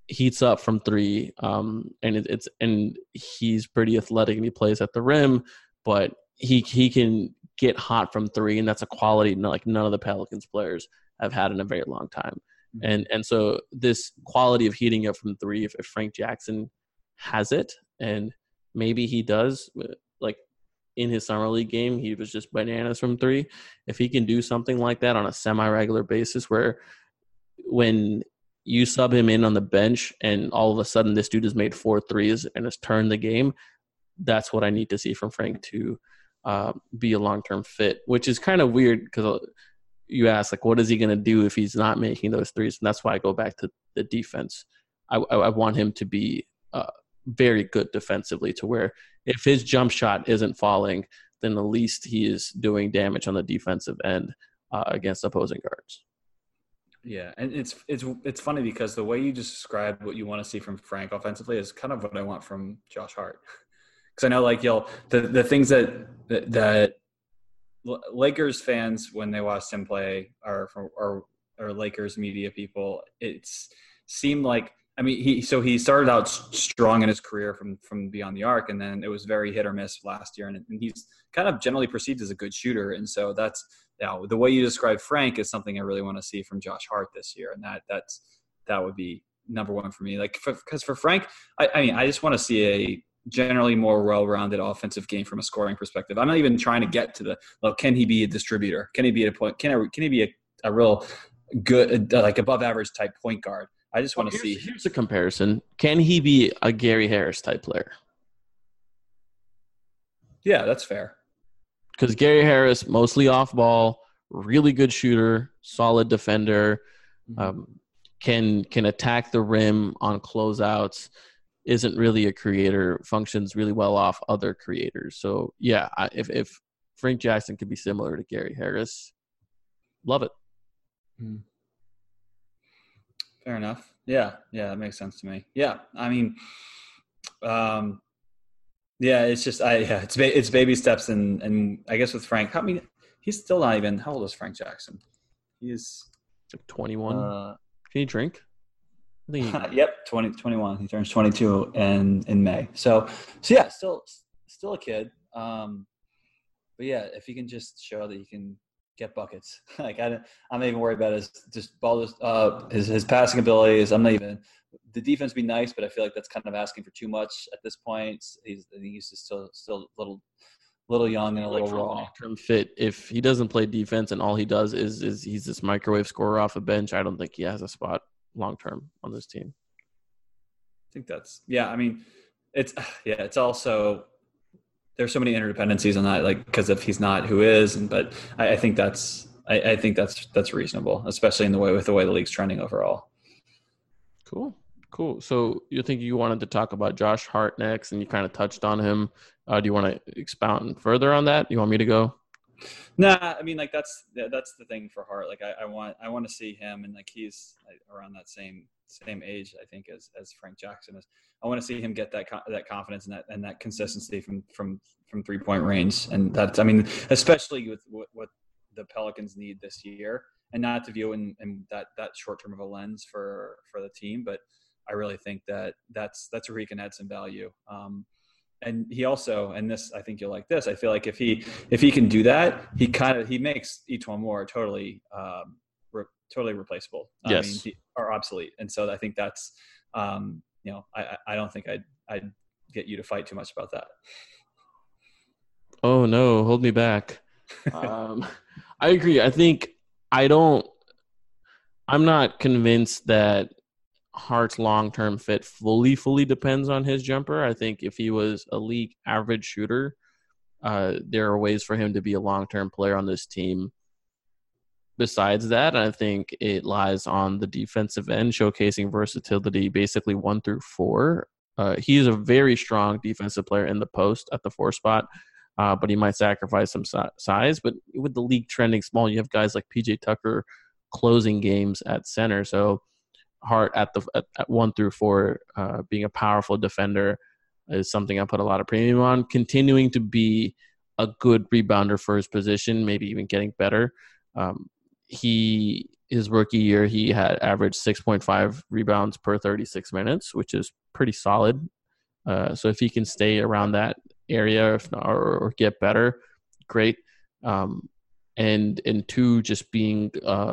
heats up from three, and he's pretty athletic and he plays at the rim, but he can get hot from three, and that's a quality like none of the Pelicans players have had in a very long time. And so this quality of heating up from three, if Frank Jackson has it, and maybe he does, like in his summer league game, he was just bananas from three. If he can do something like that on a semi-regular basis, where when you sub him in on the bench and all of a sudden this dude has made 4 threes and has turned the game, that's what I need to see from Frank to be a long-term fit, which is kind of weird because you ask, like, what is he going to do if he's not making those threes? And that's why I go back to the defense. I want him to be very good defensively, to where if his jump shot isn't falling, then at least he is doing damage on the defensive end against opposing guards. Yeah, and it's funny because the way you just described what you want to see from Frank offensively is kind of what I want from Josh Hart. Because I know, like, the things that Lakers fans, when they watched him play, or Lakers media people, it's seemed like, I mean, he started out strong in his career from beyond the arc, and then it was very hit or miss last year, and he's kind of generally perceived as a good shooter, and so that's, the way you describe Frank is something I really want to see from Josh Hart this year, and that would be number one for me. Like, because for Frank, I mean, I just want to see a generally more well-rounded offensive game from a scoring perspective. I'm not even trying to get to can he be a distributor? Can he be a point? Can he be a real good, like, above average type point guard? I just want to see. Here's a comparison. Can he be a Gary Harris type player? Yeah, that's fair. Because Gary Harris, mostly off ball, really good shooter, solid defender, can attack the rim on closeouts, isn't really a creator, functions really well off other creators. So, yeah, if Frank Jackson could be similar to Gary Harris, love it. Fair enough. Yeah, that makes sense to me. Yeah, I mean, yeah, it's just it's baby steps, and I guess with Frank, I mean, he's still not even, how old is Frank Jackson? He's like 21. Can he drink? I think yep, 21. He turns 22 in May. So yeah, still a kid. But yeah, if he can just show that he can get buckets, like I'm not even worried about his passing abilities. I'm not even, the defense be nice, but I feel like that's kind of asking for too much at this point. I think he's just still a little young and a little raw. Long-term fit. If he doesn't play defense and all he does is he's this microwave scorer off a bench, I don't think he has a spot long-term on this team. I think that's, I mean, it's also, there's so many interdependencies on that, like, because if he's not, who is? But I think that's reasonable, especially with the way the league's trending overall. Cool. So you think you wanted to talk about Josh Hart next, and you kind of touched on him. Do you want to expound further on that? You want me to go? Nah, I mean, like, that's the thing for Hart. Like, I want to see him, and like, he's around that same age, I think, as Frank Jackson is. I want to see him get that confidence and that consistency from 3-point range, and that's, I mean, especially with what the Pelicans need this year, and not to view in that short term of a lens for the team, but I really think that's where he can add some value. And he also, and this, I think you'll like this, I feel like if he can do that, he makes Etuan Moore totally replaceable. Yes. I mean, or obsolete. And so I think that's, I don't think I'd get you to fight too much about that. Oh no, hold me back. I agree. I think I'm not convinced that Hart's long-term fit fully depends on his jumper. I think if he was a league average shooter, there are ways for him to be a long-term player on this team. Besides that, I think it lies on the defensive end, showcasing versatility basically 1 through 4. He is a very strong defensive player in the post at the 4 spot, but he might sacrifice some size. But with the league trending small, you have guys like PJ Tucker closing games at center. So Hart at 1 through 4, being a powerful defender is something I put a lot of premium on. Continuing to be a good rebounder for his position, maybe even getting better. He his rookie year, he had averaged 6.5 rebounds per 36 minutes, which is pretty solid. So if he can stay around that area, if not, or get better, great. And two, just being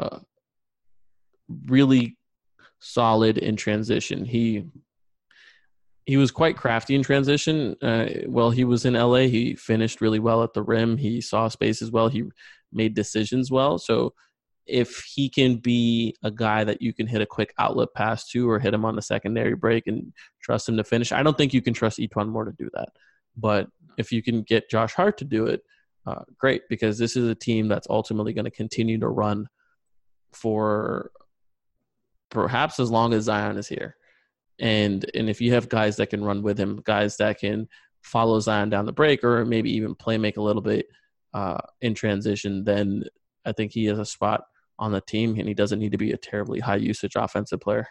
really solid in transition. He was quite crafty in transition. While he was in LA, he finished really well at the rim. He saw spaces well. He made decisions well. So if he can be a guy that you can hit a quick outlet pass to or hit him on the secondary break and trust him to finish, I don't think you can trust Etuan Moore to do that. But if you can get Josh Hart to do it, great, because this is a team that's ultimately going to continue to run for perhaps as long as Zion is here. And if you have guys that can run with him, guys that can follow Zion down the break or maybe even play make a little bit in transition, then I think he has a spot on the team, and he doesn't need to be a terribly high usage offensive player.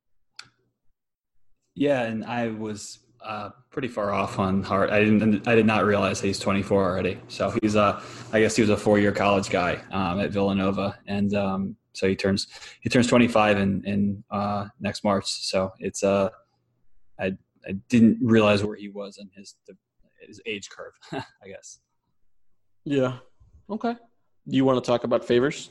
Yeah, and I was pretty far off on Hart. I did not realize he's 24 already. So he's I guess he was a 4-year college guy at Villanova, and so he turns 25 in next March. So it's I didn't realize where he was in his age curve, I guess. Yeah. Okay. Do you want to talk about favors?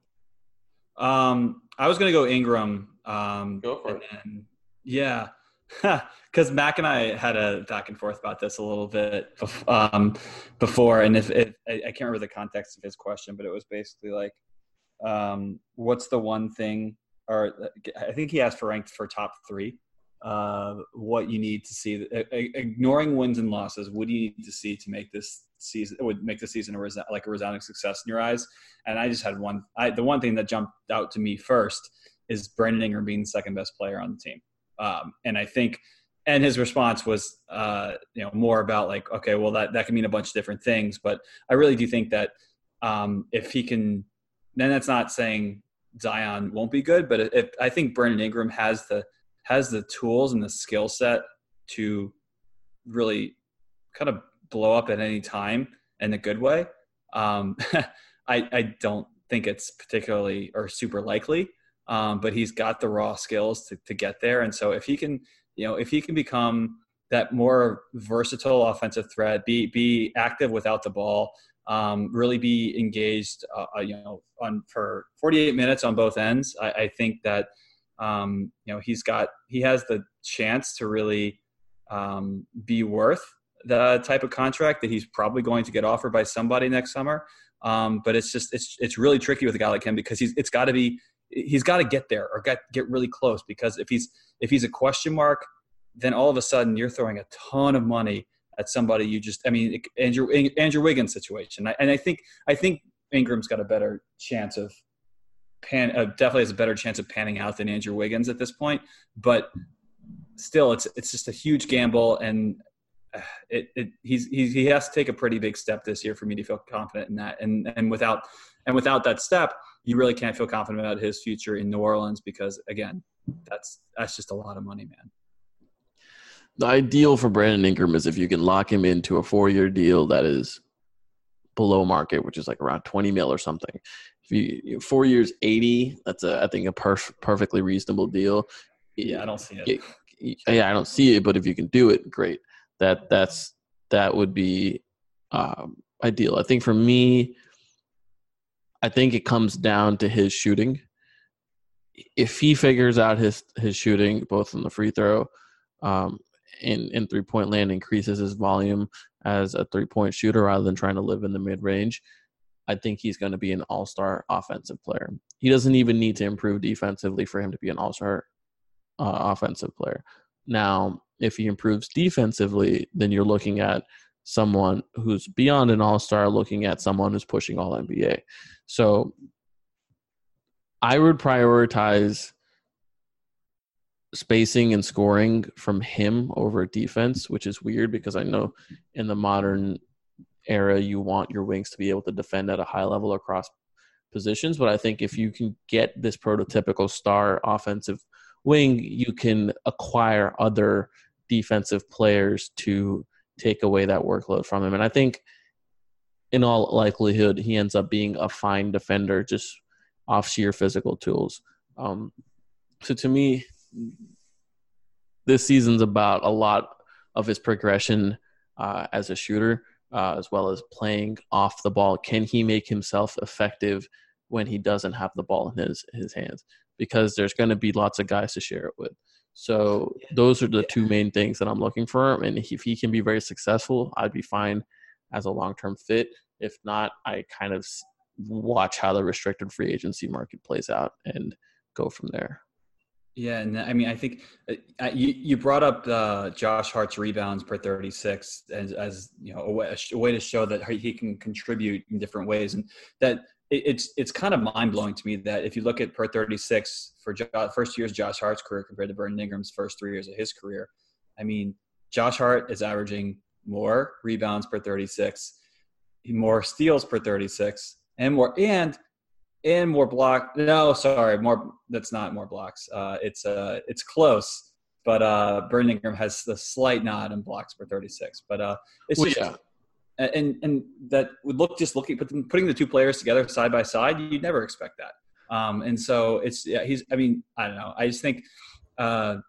I was going to go Ingram. Go for it. Yeah. Because Mac and I had a back and forth about this a little bit before, and if I can't remember the context of his question, but it was basically like, what's the one thing, or I think he asked for ranked for top 3. What you need to see, ignoring wins and losses, what do you need to see to make this season? It would make the season a resounding success in your eyes. And I just had the one thing that jumped out to me first is Brandon Ingram being the second best player on the team. And I think, and his response was, more about like, okay, well that can mean a bunch of different things, but I really do think that if he can, then that's not saying Zion won't be good, but if I think Brandon Ingram has the tools and the skill set to really kind of blow up at any time in a good way. I don't think it's particularly or super likely, but he's got the raw skills to get there. And so if he can become that more versatile offensive threat, be active without the ball, really be engaged, for 48 minutes on both ends, I think that, he has the chance to really be worth the type of contract that he's probably going to get offered by somebody next summer. But it's really tricky with a guy like him because he's got to get there or get really close, because if he's a question mark, then all of a sudden you're throwing a ton of money at somebody Andrew Wiggins situation. And I think Ingram's got a better chance of definitely has a better chance of panning out than Andrew Wiggins at this point, but still it's just a huge gamble, and he has to take a pretty big step this year for me to feel confident in that. And without that step, you really can't feel confident about his future in New Orleans, because again, that's just a lot of money, man. The ideal for Brandon Ingram is if you can lock him into a 4-year deal that is below market, which is like around 20 mil or something. If you 4 years, 80, that's I think a perfectly reasonable deal. Yeah, I don't see it. I don't see it, but if you can do it, great. That would be ideal. I think for me, I think it comes down to his shooting. If he figures out his shooting, both on the free throw in 3-point land, increases his volume as a 3-point shooter rather than trying to live in the mid-range, I think he's going to be an all-star offensive player. He doesn't even need to improve defensively for him to be an all-star offensive player. Now, if he improves defensively, then you're looking at someone who's beyond an all-star, looking at someone who's pushing all-NBA. So I would prioritize spacing and scoring from him over defense, which is weird because I know in the modern era you want your wings to be able to defend at a high level across positions. But I think if you can get this prototypical star offensive wing, you can acquire other defensive players to take away that workload from him. And I think in all likelihood, he ends up being a fine defender just off sheer physical tools. So to me, this season's about a lot of his progression as a shooter, as well as playing off the ball. Can he make himself effective when he doesn't have the ball in his hands? Because there's going to be lots of guys to share it with. So those are the two main things that I'm looking for. And if he can be very successful, I'd be fine as a long-term fit. If not, I kind of watch how the restricted free agency market plays out and go from there. Yeah, and I mean, I think you brought up Josh Hart's rebounds per 36 as you know, a way to show that he can contribute in different ways, and that it's kind of mind blowing to me that if you look at per 36 for first year's Josh Hart's career compared to Brandon Ingram's first 3 years of his career, I mean, Josh Hart is averaging more rebounds per 36, more steals per 36, and more block. No, sorry, more. That's not more blocks. It's close, but Brandon Ingram has the slight nod in blocks per 36. But it's just, yeah. And that would putting the two players together side by side, you'd never expect that. And so I mean, I don't know. I just think I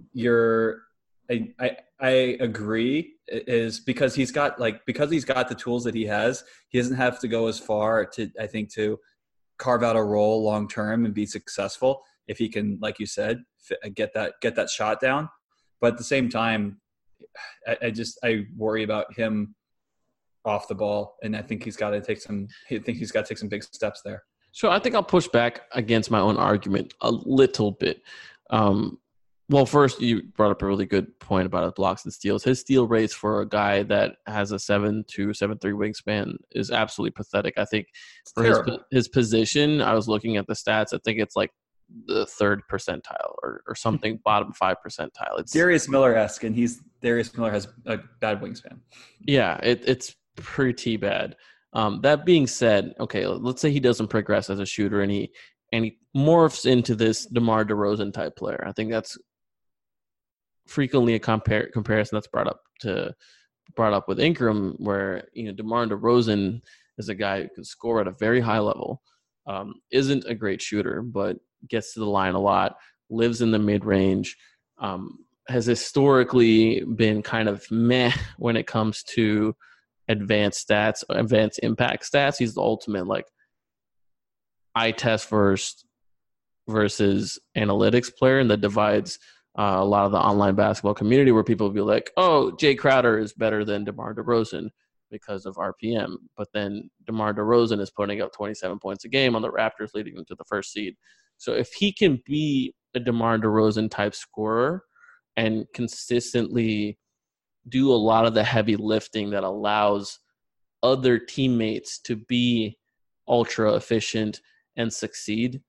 agree is because he's got the tools that he has, he doesn't have to go as far to carve out a role long term and be successful if he can, like you said, get that shot down. But at the same time, I worry about him off the ball, and I think he's got to take some big steps there. So I think I'll push back against my own argument a little bit. Well, first, you brought up a really good point about his blocks and steals. His steal rates for a guy that has a 7'2", 7'3" wingspan is absolutely pathetic. I think for his position, I was looking at the stats. I think it's like the 3rd percentile or something, bottom 5 percentile. It's Darius Miller-esque, and Darius Miller has a bad wingspan. Yeah, it's pretty bad. That being said, okay, let's say he doesn't progress as a shooter and he morphs into this DeMar DeRozan type player. I think that's frequently a comparison that's brought up with Ingram, where DeMar DeRozan is a guy who can score at a very high level, isn't a great shooter, but gets to the line a lot, lives in the mid-range, has historically been kind of meh when it comes to advanced impact stats. He's the ultimate like eye test first versus analytics player, and that divides a lot of the online basketball community, where people will be like, oh, Jay Crowder is better than DeMar DeRozan because of RPM. But then DeMar DeRozan is putting up 27 points a game on the Raptors, leading them to the first seed. So if he can be a DeMar DeRozan type scorer and consistently do a lot of the heavy lifting that allows other teammates to be ultra efficient and succeed,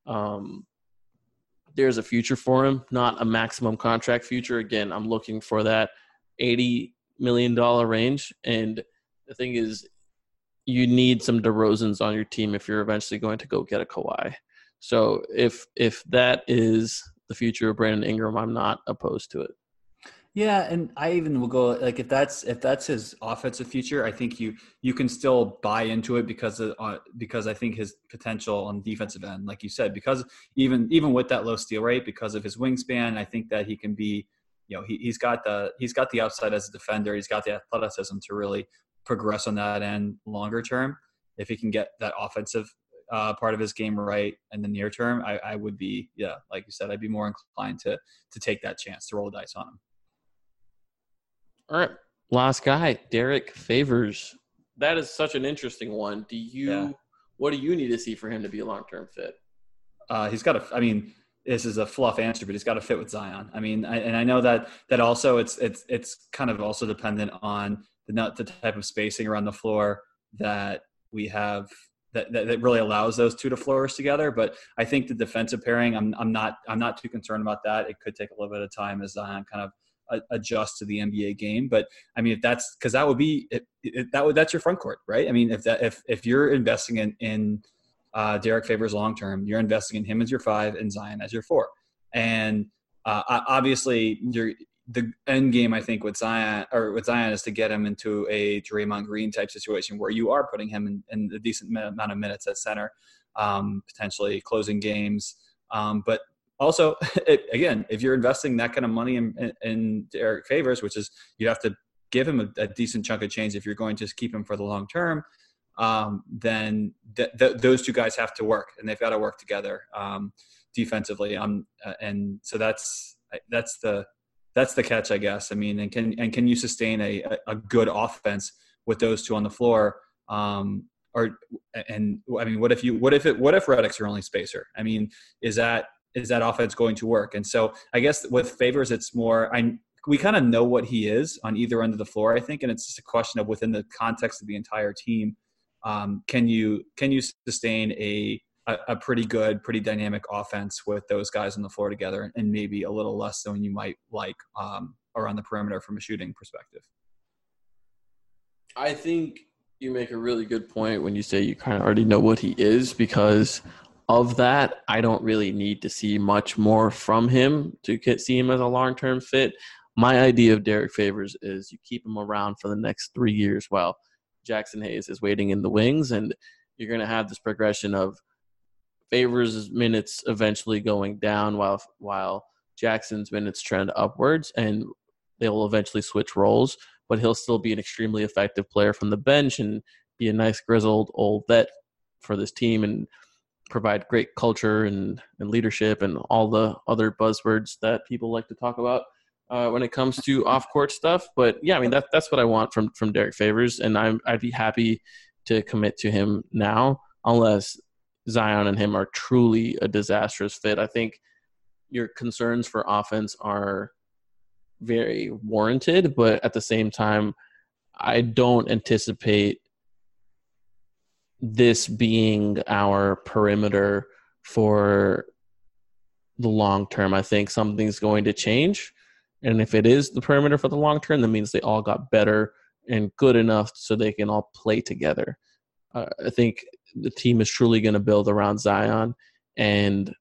there's a future for him, not a maximum contract future. Again, I'm looking for that $80 million range. And the thing is, you need some DeRozans on your team if you're eventually going to go get a Kawhi. So if that is the future of Brandon Ingram, I'm not opposed to it. Yeah, and I even will go like if that's his offensive future, I think you can still buy into it because I think his potential on the defensive end, like you said, because even with that low steal rate, because of his wingspan, I think that he can be, he's got the upside as a defender. He's got the athleticism to really progress on that end longer term. If he can get that offensive part of his game right in the near term, I would be, like you said, I'd be more inclined to take that chance to roll the dice on him. All right, last guy, Derek Favors. That is such an interesting one. What do you need to see for him to be a long-term fit? He's got to. I mean, this is a fluff answer, but he's got to fit with Zion. I mean, I know that also it's kind of also dependent on the type of spacing around the floor that we have that really allows those two to flourish together. But I think the defensive pairing, I'm not too concerned about that. It could take a little bit of time as Zion kind of adjust to the NBA game. But I mean, if that's because that would be that's your front court, right? I mean, if you're investing in Derek Favors long term, you're investing in him as your 5 and Zion as your 4. And obviously, the end game, I think, with Zion is to get him into a Draymond Green type situation where you are putting him in a decent amount of minutes at center. potentially closing games. But also, again, if you're investing that kind of money in Derek Favors, which is you have to give him a decent chunk of change if you're going to keep him for the long term, then those two guys have to work, and they've got to work together defensively. And so that's the catch, I guess. I mean, and can you sustain a good offense with those two on the floor? What if Reddick's your only spacer? I mean, is that offense going to work? And so I guess with Favors, it's more we kind of know what he is on either end of the floor, I think, and it's just a question of within the context of the entire team, can you sustain a pretty good, pretty dynamic offense with those guys on the floor together, and maybe a little less than you might like around the perimeter from a shooting perspective? I think you make a really good point when you say you kind of already know what he is, because of that, I don't really need to see much more from him to see him as a long-term fit. My idea of Derek Favors is you keep him around for the next 3 years while Jackson Hayes is waiting in the wings, and you're going to have this progression of Favors' minutes eventually going down while Jackson's minutes trend upwards, and they will eventually switch roles, but he'll still be an extremely effective player from the bench and be a nice grizzled old vet for this team and provide great culture and leadership and all the other buzzwords that people like to talk about when it comes to off-court stuff. But yeah, I mean, that's what I want from Derek Favors, and I'd be happy to commit to him now unless Zion and him are truly a disastrous fit. I think your concerns for offense are very warranted, but at the same time, I don't anticipate this being our perimeter for the long term. I think something's going to change. And if it is the perimeter for the long term, that means they all got better and good enough so they can all play together. I think the team is truly going to build around Zion. And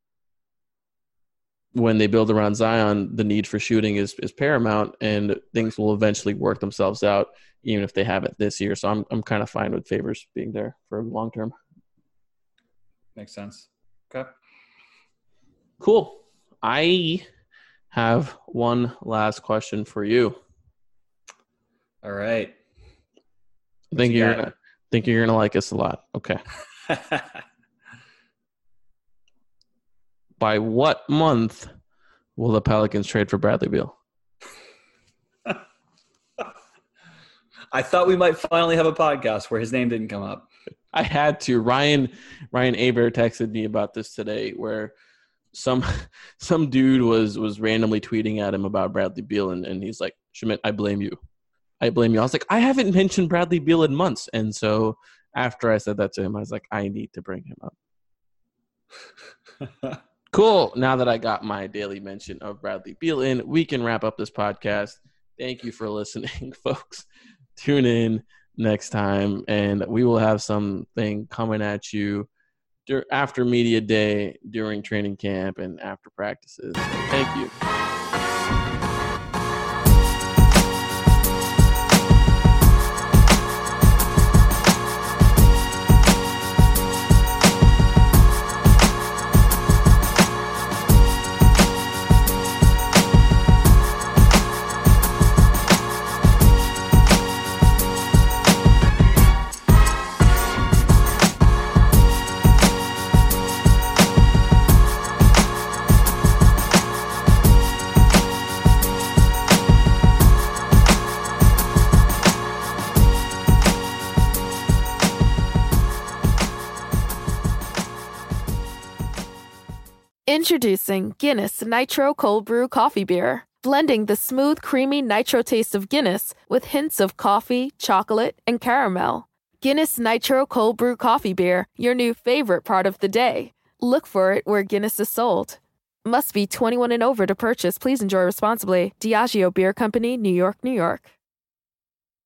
when they build around Zion, the need for shooting is paramount, and things will eventually work themselves out, even if they haven't this year. So I'm kind of fine with Favors being there for long term. Makes sense. Okay. Cool. I have one last question for you. All right. I think you're gonna like us a lot. Okay. By what month will the Pelicans trade for Bradley Beal? I thought we might finally have a podcast where his name didn't come up. I had to. Ryan Aber texted me about this today, where some dude was randomly tweeting at him about Bradley Beal, and he's like, Schmidt, I blame you. I was like, I haven't mentioned Bradley Beal in months. And so after I said that to him, I was like, I need to bring him up. Cool. Now that I got my daily mention of Bradley Beal in, we can wrap up this podcast. Thank you for listening, folks. Tune in next time, and we will have something coming at you after media day, during training camp, and after practices. Thank you. Introducing Guinness Nitro Cold Brew Coffee Beer, blending the smooth, creamy nitro taste of Guinness with hints of coffee, chocolate, and caramel. Guinness Nitro Cold Brew Coffee Beer, your new favorite part of the day. Look for it where Guinness is sold. Must be 21 and over to purchase. Please enjoy responsibly. Diageo Beer Company, New York, New York.